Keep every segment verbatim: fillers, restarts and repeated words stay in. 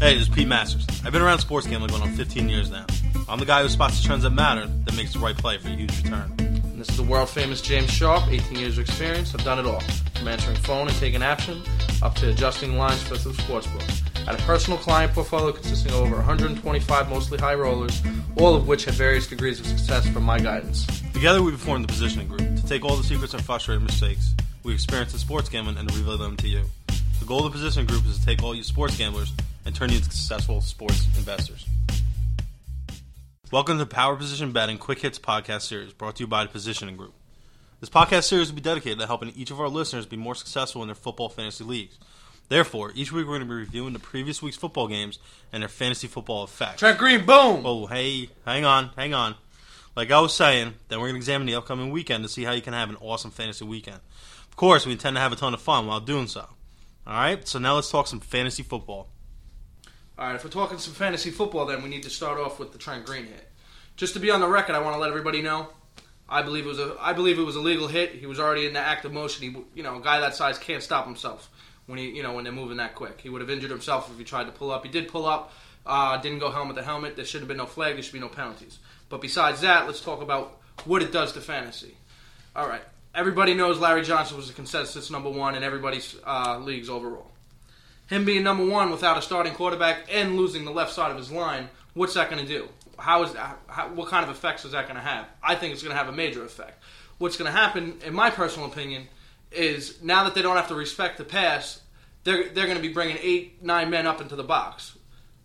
Hey, this is Pete Masters. I've been around sports gambling going on fifteen years now. I'm the guy who spots the trends that matter that makes the right play for a huge return. And this is the world-famous James Sharp, eighteen years of experience. I've done it all, from answering phone and taking action, up to adjusting lines for the sportsbook. I had a personal client portfolio consisting of over one hundred twenty-five mostly high rollers, all of which had various degrees of success from my guidance. Together we formed the Positioning Group to take all the secrets and frustrating mistakes we experienced in sports gambling and to relay them to you. The goal of the Positioning Group is to take all you sports gamblers and turn you into successful sports investors. Welcome to the Power Position Betting Quick Hits podcast series brought to you by the Positioning Group. This podcast series will be dedicated to helping each of our listeners be more successful in their football fantasy leagues. Therefore, each week we're going to be reviewing the previous week's football games and their fantasy football effects. Trent Green, boom! Oh, hey, hang on, hang on. Like I was saying, then we're going to examine the upcoming weekend to see how you can have an awesome fantasy weekend. Of course, we intend to have a ton of fun while doing so. Alright, so now let's talk some fantasy football. Alright, if we're talking some fantasy football, then we need to start off with the Trent Green hit. Just to be on the record, I want to let everybody know, I believe it was a, I believe it was a legal hit. He was already in the act of motion. He, you know, a guy that size can't stop himself when he, you know, when they're moving that quick. He would have injured himself if he tried to pull up. He did pull up, uh, didn't go helmet to helmet. There should have been no flag. There should be no penalties. But besides that, let's talk about what it does to fantasy. All right. Everybody knows Larry Johnson was the consensus number one in everybody's uh, leagues overall. Him being number one without a starting quarterback and losing the left side of his line, what's that going to do? How is how, what kind of effects is that going to have? I think it's going to have a major effect. What's going to happen, in my personal opinion, is now that they don't have to respect the pass, they're they're going to be bringing eight, nine men up into the box.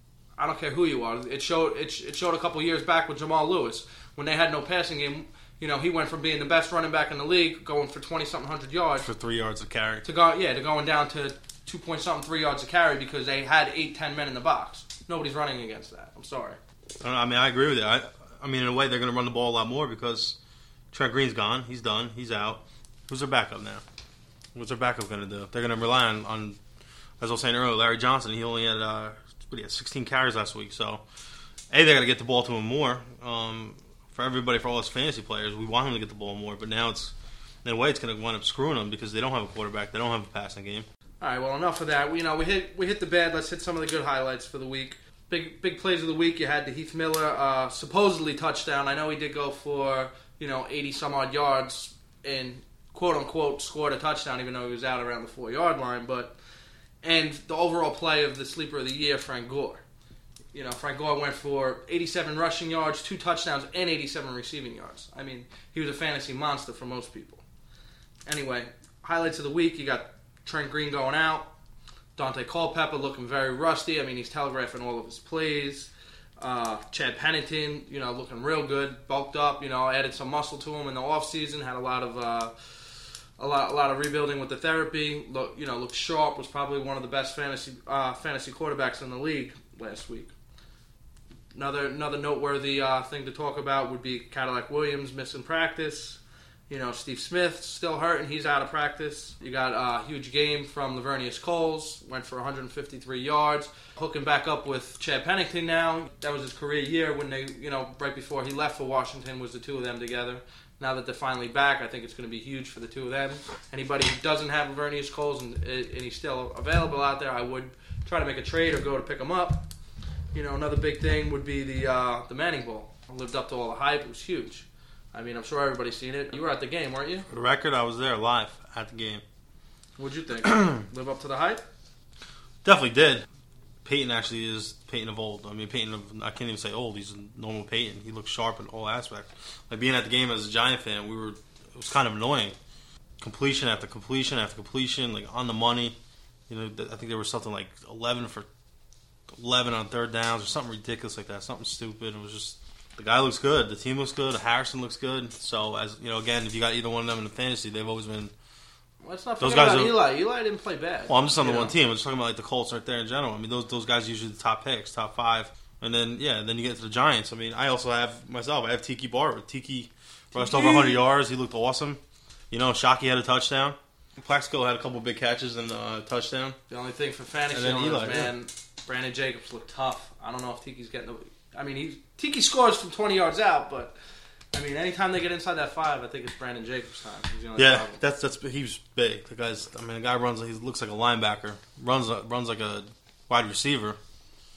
I don't care who you are. It showed it, it showed a couple years back with Jamal Lewis when they had no passing game. You know, he went from being the best running back in the league, going for twenty-something hundred yards. For three yards of carry. To go, yeah, to going down to two-point-something, three yards of carry because they had eight, ten men in the box. Nobody's running against that. I'm sorry. I mean, I agree with you. I, I mean, in a way, they're going to run the ball a lot more because Trent Green's gone. He's done. He's out. Who's their backup now? What's their backup going to do? They're going to rely on, on, as I was saying earlier, Larry Johnson. He only had, uh, what, he had sixteen carries last week. So, A, they got to get the ball to him more. Um... For everybody, for all us fantasy players, we want him to get the ball more, but now it's, in a way, it's going to wind up screwing them because they don't have a quarterback, they don't have a passing game. All right, well, enough of that. We, you know, we hit we hit the bad. Let's hit some of the good highlights for the week. Big big plays of the week. You had the Heath Miller uh, supposedly touchdown. I know he did go for you know eighty some odd yards and quote unquote scored a touchdown, even though he was out around the four yard line. But and the overall play of the sleeper of the year, Frank Gore. You know, Frank Gore went for eighty-seven rushing yards, two touchdowns, and eighty-seven receiving yards. I mean, he was a fantasy monster for most people. Anyway, highlights of the week, you got Trent Green going out, Dante Culpepper looking very rusty. I mean, he's telegraphing all of his plays. Uh, Chad Pennington, you know, looking real good, bulked up, you know, added some muscle to him in the offseason, had a lot of uh, a lot a lot of rebuilding with the therapy. Look, you know, looked sharp, was probably one of the best fantasy uh, fantasy quarterbacks in the league last week. Another another noteworthy uh, thing to talk about would be Cadillac Williams missing practice. You know, Steve Smith still hurt and he's out of practice. You got a huge game from Lavernius Coles, went for one hundred fifty-three yards. Hooking back up with Chad Pennington now. That was his career year when they, you know, right before he left for Washington was the two of them together. Now that they're finally back, I think it's going to be huge for the two of them. Anybody who doesn't have Lavernius Coles and, and he's still available out there, I would try to make a trade or go to pick him up. You know, another big thing would be the uh, the Manning Bowl. Lived up to all the hype. It was huge. I mean, I'm sure everybody's seen it. You were at the game, weren't you? For the record, I was there live at the game. What'd you think? Live up to the hype? Definitely did. Peyton actually is Peyton of old. I mean, Peyton of, I can't even say old. He's a normal Peyton. He looks sharp in all aspects. Like, being at the game as a Giant fan, we were, it was kind of annoying. Completion after completion after completion, like on the money. You know, I think there was something like eleven for eleven on third downs or something ridiculous like that. Something stupid. It was just, the guy looks good. The team looks good. Harrison looks good. So, as you know, again, if you got either one of them in the fantasy, they've always been. Well, let's not those forget guys about are, Eli. Eli didn't play bad. Well, I'm just on the know? one team. I'm just talking about like the Colts right there in general. I mean, those those guys are usually the top picks, top five. And then, yeah, then you get to the Giants. I mean, I also have myself. I have Tiki Barber. Tiki rushed over one hundred yards. He looked awesome. You know, Shockey had a touchdown. Plaxico had a couple big catches and a touchdown. The only thing for fantasy And then owners, Eli, man, yeah. Brandon Jacobs looked tough. I don't know if Tiki's getting the... I mean, he Tiki scores from twenty yards out, but... I mean, anytime they get inside that five, I think it's Brandon Jacobs' time. He's the only Yeah, problem. that's that's he was big. The guy's, I mean, the guy runs. He looks like a linebacker. Runs runs like a wide receiver.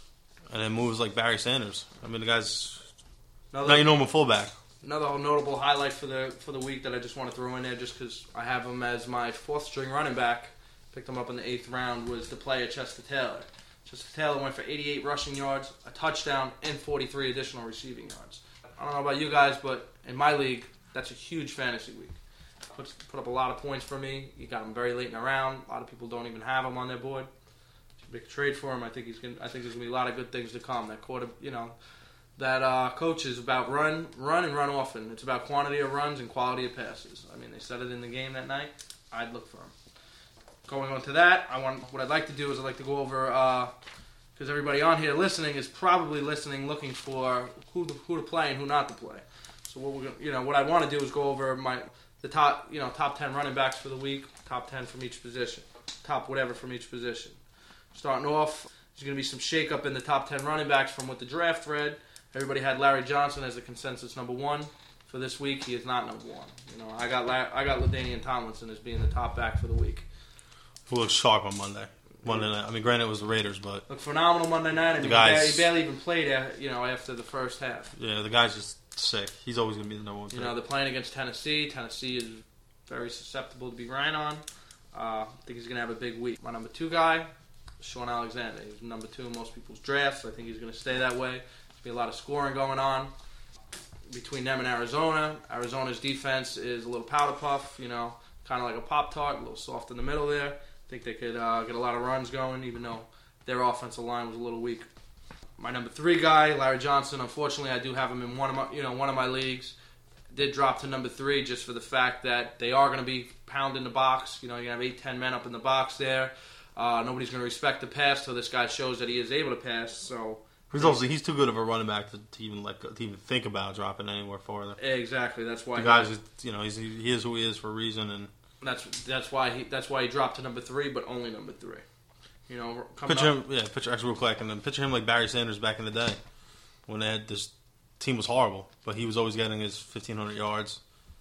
and then moves like Barry Sanders. I mean, the guy's Another, not your normal fullback. Another notable highlight for the for the week that I just want to throw in there, just because I have him as my fourth string running back. Picked him up in the eighth round. Was the player Chester Taylor. Chester Taylor went for eighty-eight rushing yards, a touchdown, and forty-three additional receiving yards. I don't know about you guys, but in my league, that's a huge fantasy week. Put put up a lot of points for me. You got him very late in the round. A lot of people don't even have him on their board. Make a trade for him. I think he's gonna. I think there's gonna be a lot of good things to come. That quarter, you know. That uh, coach is about run, run, and run often. It's about quantity of runs and quality of passes. I mean, they said it in the game that night. I'd look for him. Going on to that, I want what I'd like to do is I'd like to go over because uh, everybody on here listening is probably listening, looking for who to, who to play and who not to play. So what we're gonna, you know, what I want to do is go over my the top, you know, top ten running backs for the week, top ten from each position, top whatever from each position. Starting off, there's going to be some shakeup in the top ten running backs from what the draft read. Everybody had Larry Johnson as the consensus number one for this week. He is not number one. You know, I got La- I got LaDainian Tomlinson as being the top back for the week. Who looked sharp on Monday? Monday night. I mean, granted it was the Raiders, but looked phenomenal Monday night. I mean, the guys, he barely even played, you know, after the first half. Yeah, the guy's just sick. He's always going to be the number one. You know, they're playing against Tennessee. Tennessee is very susceptible to be ran on. Uh, I think he's going to have a big week. My number two guy, Sean Alexander. He's number two in most people's drafts. I think he's going to stay that way. Be a lot of scoring going on between them and Arizona. Arizona's defense is a little powder puff, you know, kind of like a Pop-Tart, a little soft in the middle there. I think they could uh, get a lot of runs going, even though their offensive line was a little weak. My number three guy, Larry Johnson. Unfortunately, I do have him in one of my, you know, one of my leagues. Did drop to number three just for the fact that they are going to be pounding the box. You know, you're going to have eight, ten men up in the box there. Uh, nobody's going to respect the pass till this guy shows that he is able to pass. So. He's also he's too good of a running back to, to even like to even think about dropping anywhere further. Exactly, that's why the guy's just, you know he's he is who he is for a reason, and that's that's why he that's why he dropped to number three, but only number three. You know, picture up, him, yeah, picture actually real quick, and then picture him like Barry Sanders back in the day when they had this team was horrible, but he was always getting his fifteen hundred yards,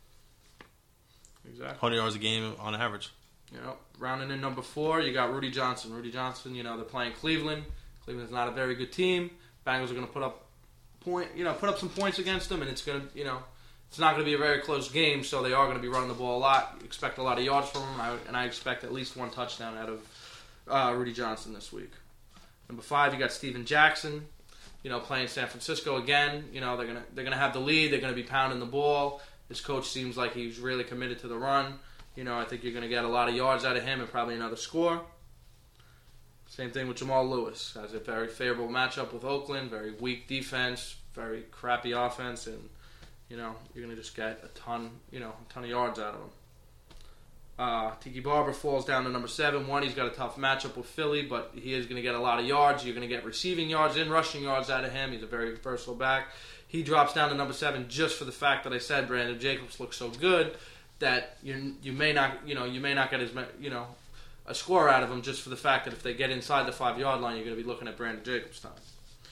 exactly, hundred yards a game on average. You know, rounding in number four, you got Rudy Johnson. Rudy Johnson, you know, they're playing Cleveland. Cleveland's not a very good team. Bengals are going to put up point, you know, put up some points against them, and it's going to, you know, it's not going to be a very close game. So they are going to be running the ball a lot. You expect a lot of yards from them, and I, and I expect at least one touchdown out of uh, Rudy Johnson this week. Number five, you got Steven Jackson. You know, playing San Francisco again. You know, they're gonna they're gonna have the lead. They're going to be pounding the ball. His coach seems like he's really committed to the run. You know, I think you're going to get a lot of yards out of him and probably another score. Same thing with Jamal Lewis. Has a very favorable matchup with Oakland. Very weak defense. Very crappy offense. And, you know, you're going to just get a ton, you know, a ton of yards out of him. Uh, Tiki Barber falls down to number seven. One, he's got a tough matchup with Philly, but he is going to get a lot of yards. You're going to get receiving yards and rushing yards out of him. He's a very versatile back. He drops down to number seven just for the fact that I said Brandon Jacobs looks so good that you you may not, you know, you may not get as, you know, a score out of them just for the fact that if they get inside the five-yard line, you're going to be looking at Brandon Jacobs' time.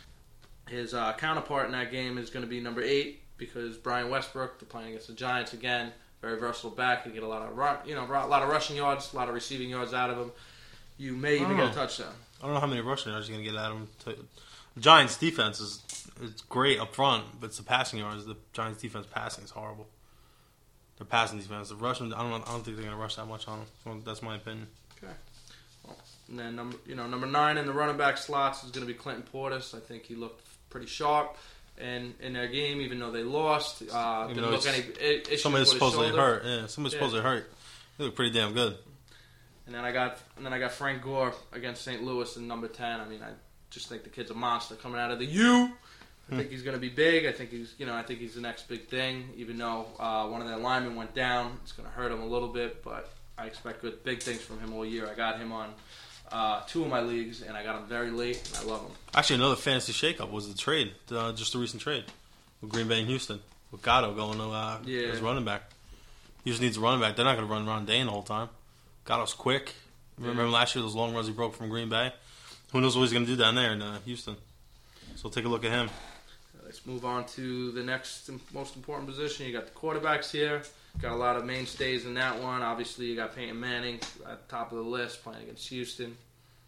His uh, counterpart in that game is going to be number eight because Brian Westbrook, they're playing against the Giants again, very versatile back. You get a lot of run, you know, a lot of rushing yards, a lot of receiving yards out of him. You may even get a touchdown. I don't know how many rushing yards you're going to get out of him. The Giants' defense is it's great up front, but it's the passing yards. The Giants' defense passing is horrible. Their passing defense, the rushing, I don't know, I don't think they're going to rush that much on them. So that's my opinion. Okay. Well, and then number, you know, number nine in the running back slots is going to be Clinton Portis. I think he looked pretty sharp, and in their game, even though they lost, uh, didn't look any issues somebody's with his supposedly shoulder. hurt. Yeah, somebody's Yeah. supposedly hurt. They look pretty damn good. And then I got, and then I got Frank Gore against Saint Louis in number ten. I mean, I just think the kid's a monster coming out of the U. I think he's going to be big. I think he's, you know, I think he's the next big thing. Even though uh, one of their linemen went down, it's going to hurt him a little bit, but I expect good, big things from him all year. I got him on uh, two of my leagues, and I got him very late, and I love him. Actually, another fantasy shakeup was the trade, uh, just a recent trade with Green Bay and Houston, with Gatto going to uh, yeah. as running back. Houston needs a running back. They're not going to run Ron Dane the whole time. Gatto's quick. Yeah. Remember last year those long runs he broke from Green Bay? Who knows what he's going to do down there in uh, Houston? So take a look at him. Let's move on to the next most important position. You got the quarterbacks here. Got a lot of mainstays in that one. Obviously, you got Peyton Manning at the top of the list playing against Houston.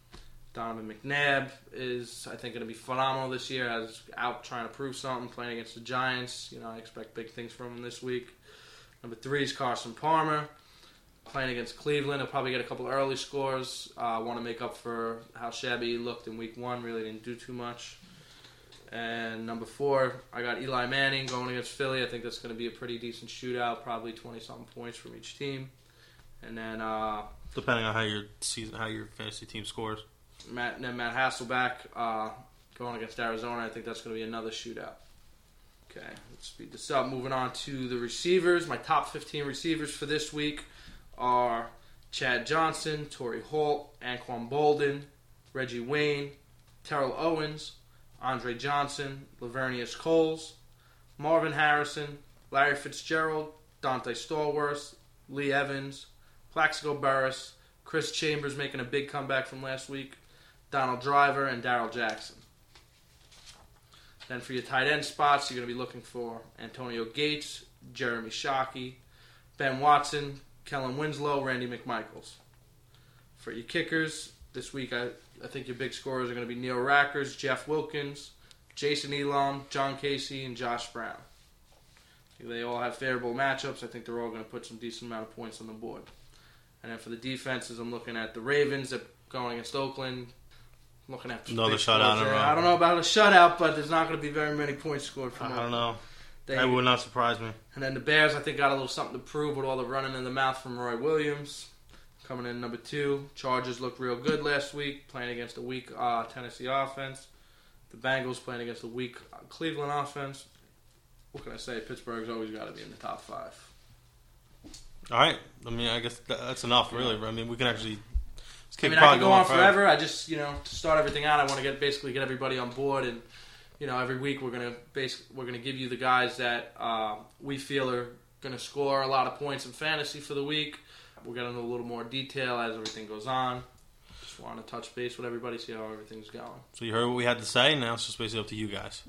Donovan McNabb is, I think, going to be phenomenal this year. As out trying to prove something, playing against the Giants. You know, I expect big things from him this week. Number three is Carson Palmer, playing against Cleveland. He'll probably get a couple early scores. I uh, want to make up for how shabby he looked in week one. Really didn't do too much. And number four, I got Eli Manning going against Philly. I think that's going to be a pretty decent shootout, probably twenty-something points from each team. And then, uh, depending on how your season, how your fantasy team scores. Matt, and then Matt Hasselbeck uh, going against Arizona. I think that's going to be another shootout. Okay, let's speed this up. Moving on to the receivers. My top fifteen receivers for this week are Chad Johnson, Torrey Holt, Anquan Bolden, Reggie Wayne, Terrell Owens, Andre Johnson, Lavernius Coles, Marvin Harrison, Larry Fitzgerald, Dante Stallworth, Lee Evans, Plaxico Burress, Chris Chambers making a big comeback from last week, Donald Driver, and Darrell Jackson. Then for your tight end spots, you're going to be looking for Antonio Gates, Jeremy Shockey, Ben Watson, Kellen Winslow, Randy McMichaels. For your kickers, this week I, I think your big scorers are going to be Neil Rackers, Jeff Wilkins, Jason Elam, John Casey, and Josh Brown. They all have favorable matchups. I think they're all going to put some decent amount of points on the board. And then for the defenses, I'm looking at the Ravens that going against Oakland. I'm looking at another shutout in a row. I don't know about a shutout, but there's not going to be very many points scored from I them. don't know. They, that would not surprise me. And then the Bears, I think, got a little something to prove with all the running in the mouth from Roy Williams. Coming in number two, Chargers looked real good last week, playing against a weak uh, Tennessee offense. The Bengals playing against a weak uh, Cleveland offense. What can I say? Pittsburgh's always got to be in the top five. All right. I mean, I guess that's enough, really. I mean, we can actually... I mean, I could go on forever. I just, you know, to start everything out, I want to get basically get everybody on board, and you know, every week we're gonna base we're gonna give you the guys that uh, we feel are gonna score a lot of points in fantasy for the week. We'll get into a little more detail as everything goes on. Just want to touch base with everybody, see how everything's going. So you heard what we had to say. Now it's just basically up to you guys.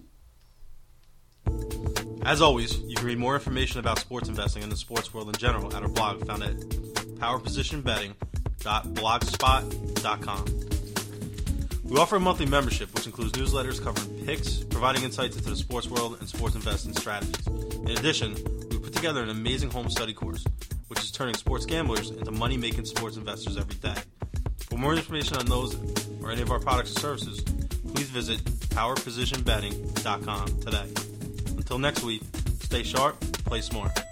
As always, you can read more information about sports investing and the sports world in general at our blog found at power position betting dot blogspot dot com. We offer a monthly membership, which includes newsletters covering picks, providing insights into the sports world and sports investing strategies. In addition, we put together an amazing home study course, which is turning sports gamblers into money-making sports investors every day. For more information on those or any of our products or services, please visit power position betting dot com today. Until next week, stay sharp, play smart.